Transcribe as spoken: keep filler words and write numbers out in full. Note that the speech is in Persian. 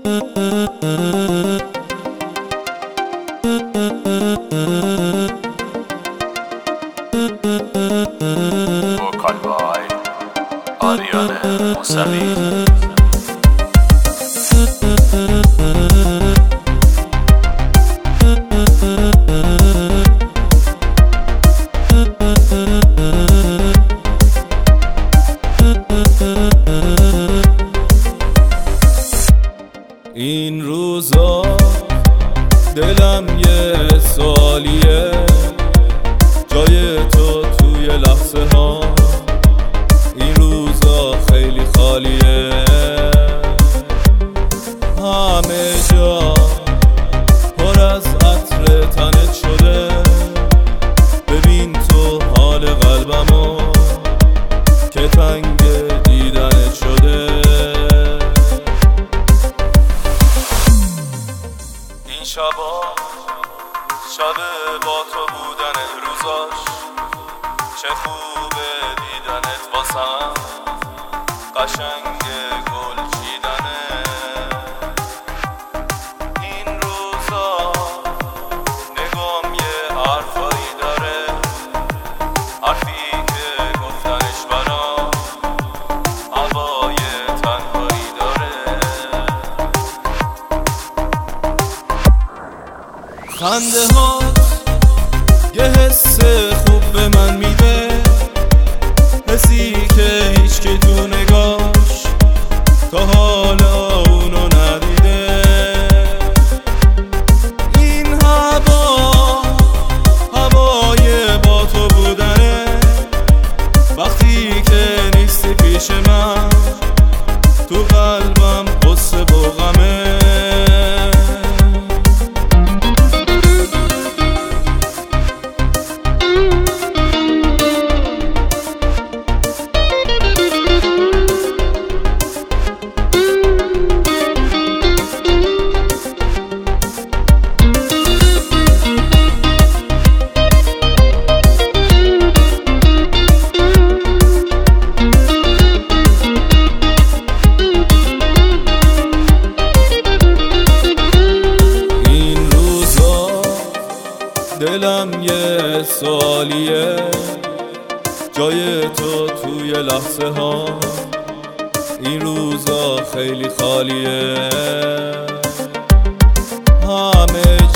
وکال بای آریان موسوی. این روزا دلم یه سوالیه، جای تو توی لحظه ها این روزا خیلی خالیه. همه جا پر از عطر تنت شده، ببین تو حال قلبمو که تنگ دیدنت شده. این شبا شب با تو بودن روزاش، چه خوبه دیدنت واسم، قشنگ گل چیدنه. این روزا نگام یه حرفایی داره، حرفی که گفتنش برام هوای تنهایی داره. خنده هات یه حس خوب به من میده، حسی که هیچ که تو نگاش تا حالا اونو ندیده. این هوا هوای با تو بودنه، وقتی که نیستی پیش من تو قلبم قصه و غمه. دلم یه سوالیه، جای تو توی لحظه ها این روزا خیلی خالیه. همه